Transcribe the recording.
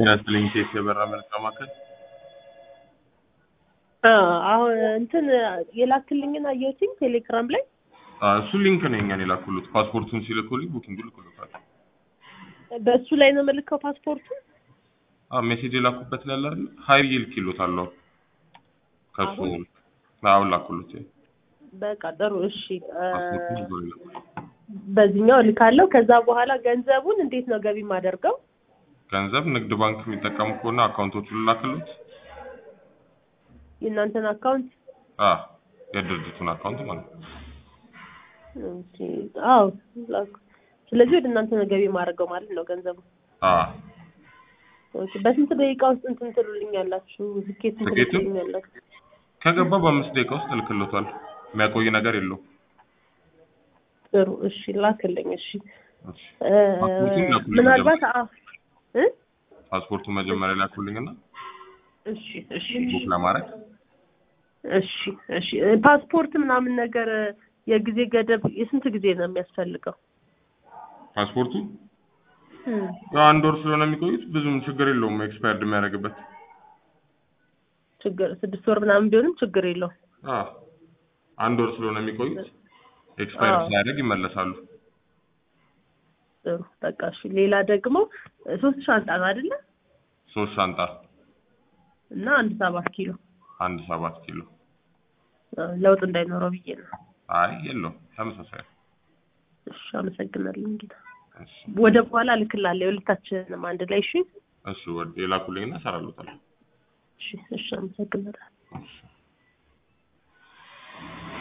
ያስልኝ ኬስ የበራ መልካ ማከል አሁን እንትን የላክልኝና አየሁትኝ ቴሌግራም ላይ እሱ ሊንክ ነው የኛን የላኩሉት ፓስፖርቱን ሲልኩልኝ ቡኪንግ ልኩልታል። በእሱ ላይ ነው መልከው ፓስፖርቱ ሜሴጅ የላኩበት ላይ አይደል ሃይ ይልክ ይሉታል ከሱ አሁን ላኩሉት። በቃ ጥሩ እሺ ፓስፖርቱን ይዞልኝ በዚህኛው ልካለው። ከዛ በኋላ ገንዘቡን እንዴት ነው ገቢ ማደርገው? ገንዘብ ንግድ ባንክ የሚጠቀሙ ከሆነ አካውንቶቹን ላክሉት። የእናንተን አካውንት የድርጅቱን አካውንት ማለት ነው። ኦኬ አዎ ላክ። ስለዚህ ወደ እናንተ ነው ገቢ ማድረገው ማለት ነው ገንዘቡ። ኦኬ በስንት ደቂቃ ውስጥ እንትን ትሉልኛላችሁ? ዝኬት ትሉልኛላችሁ? ከገባ በ5 ደቂቃ ውስጥ ልክልዎታል። የሚያቆይ ነገር የለውም። ጥሩ እሺ ላክልኝ። እሺ ምናልባት ፓስፖርቱ መጀመሪያ ላኩልኝና እሺ ቡክ ለማድረግ እሺ ፓስፖርት ምናምን ነገር የጊዜ ገደብ የስንት ጊዜ ነው የሚያስፈልገው? ፓስፖርቱ አንድ ወር ስለሆነ የሚቆዩት ብዙም ችግር የለውም። ኤክስፓየርድ የሚያደርግበት ችግር 6 ወር ምናምን ቢሆንም ችግር የለውም። አንድ ወር ስለሆነ የሚቆዩት ኤክስፓየርድ ሲያደርግ ይመለሳሉ። ጥሩ በቃ እሺ። ሌላ ደግሞ 3 ሻንጣ ነው አይደለ? 3 ሻንጣ እና 7 ኪሎ 7 ኪሎ ለውጥ እንዳይኖረው ብዬ ነው። አይ የለውም ተመሳሳይ። እሺ አመሰግናለሁ። እንግዲህ ወደ በኋላ ልክላለሁ ሁለታችንም አንድ ላይ። እሺ ወደ የላኩልኝና ሰራሉታል። እሺ አመሰግናለሁ።